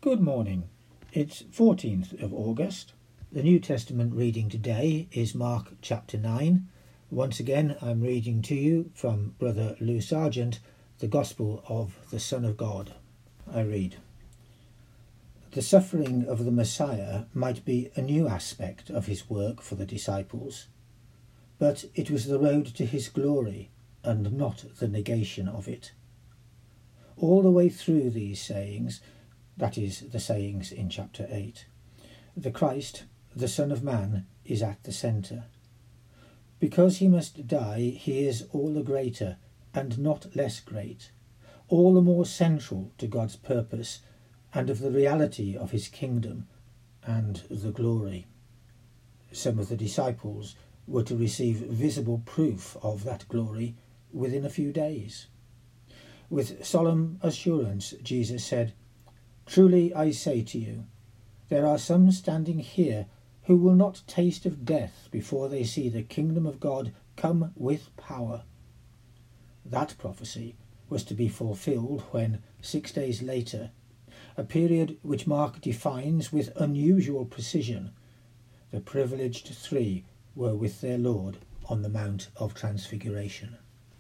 Good morning. It's 14th of August. The New Testament reading today is Mark chapter 9. Once again, I'm reading to you from Brother Lou Sargent, the Gospel of the Son of God. I read, "The suffering of the Messiah might be a new aspect of his work for the disciples, but it was the road to his glory and not the negation of it. All the way through these sayings, that is, the sayings in chapter 8, the Christ, the Son of Man, is at the centre. Because he must die, he is all the greater and not less great, all the more central to God's purpose and of the reality of his kingdom and the glory. Some of the disciples were to receive visible proof of that glory within a few days. With solemn assurance, Jesus said, 'Truly I say to you, there are some standing here who will not taste of death before they see the kingdom of God come with power.' That prophecy was to be fulfilled when, 6 days later, a period which Mark defines with unusual precision, the privileged three were with their Lord on the Mount of Transfiguration.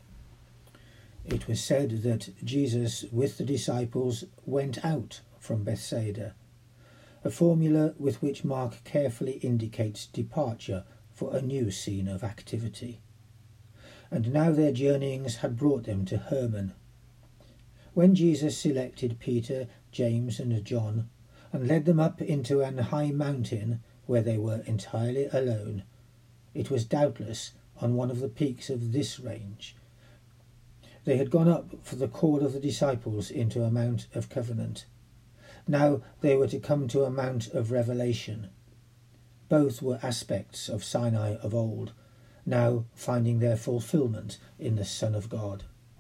It was said that Jesus with the disciples went out from Bethsaida, a formula with which Mark carefully indicates departure for a new scene of activity. And now their journeyings had brought them to Hermon. When Jesus selected Peter, James and John and led them up into an high mountain where they were entirely alone, it was doubtless on one of the peaks of this range. They had gone up for the call of the disciples into a Mount of Covenant. Now they were to come to a Mount of Revelation. Both were aspects of Sinai of old, now finding their fulfilment in the Son of God.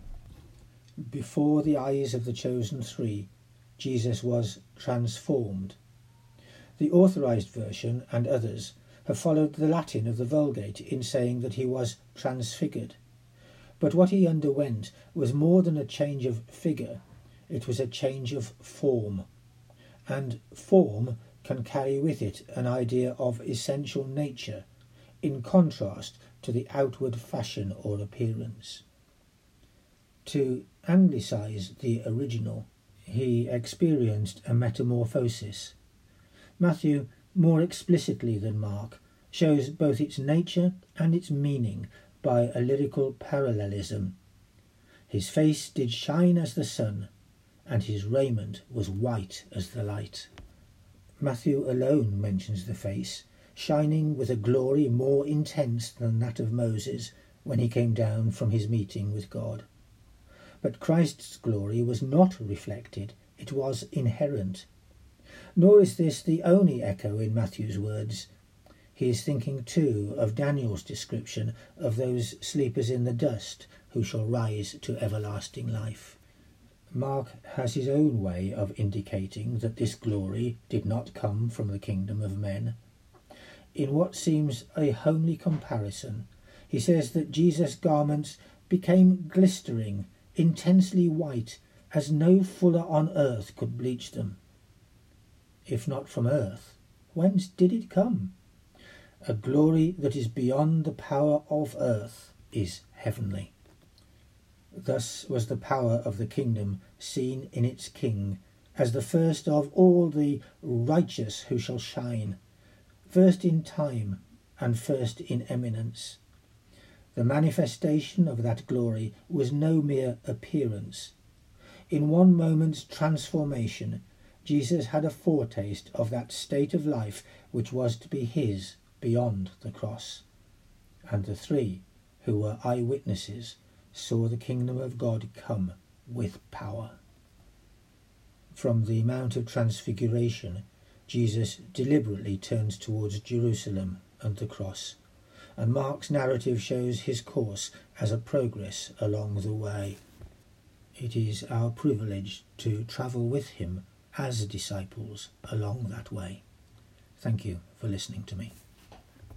Before the eyes of the chosen three, Jesus was transformed. The Authorized Version and others have followed the Latin of the Vulgate in saying that he was transfigured. But what he underwent was more than a change of figure, it was a change of form. And form can carry with it an idea of essential nature, in contrast to the outward fashion or appearance. To anglicise the original, he experienced a metamorphosis. Matthew, more explicitly than Mark, shows both its nature and its meaning by a lyrical parallelism. His face did shine as the sun, and his raiment was white as the light. Matthew alone mentions the face, shining with a glory more intense than that of Moses when he came down from his meeting with God. But Christ's glory was not reflected, it was inherent. Nor is this the only echo in Matthew's words. He is thinking too of Daniel's description of those sleepers in the dust who shall rise to everlasting life. Mark has his own way of indicating that this glory did not come from the kingdom of men. In what seems a homely comparison, he says that Jesus' garments became glistering, intensely white, as no fuller on earth could bleach them. If not from earth, whence did it come? A glory that is beyond the power of earth is heavenly. Thus was the power of the kingdom seen in its king, as the first of all the righteous who shall shine, first in time and first in eminence. The manifestation of that glory was no mere appearance. In one moment's transformation, Jesus had a foretaste of that state of life which was to be his beyond the cross. And the three, who were eyewitnesses, saw the kingdom of God come with power. From the Mount of Transfiguration, Jesus deliberately turns towards Jerusalem and the cross, and Mark's narrative shows his course as a progress along the way. It is our privilege to travel with him as disciples along that way. Thank you for listening to me.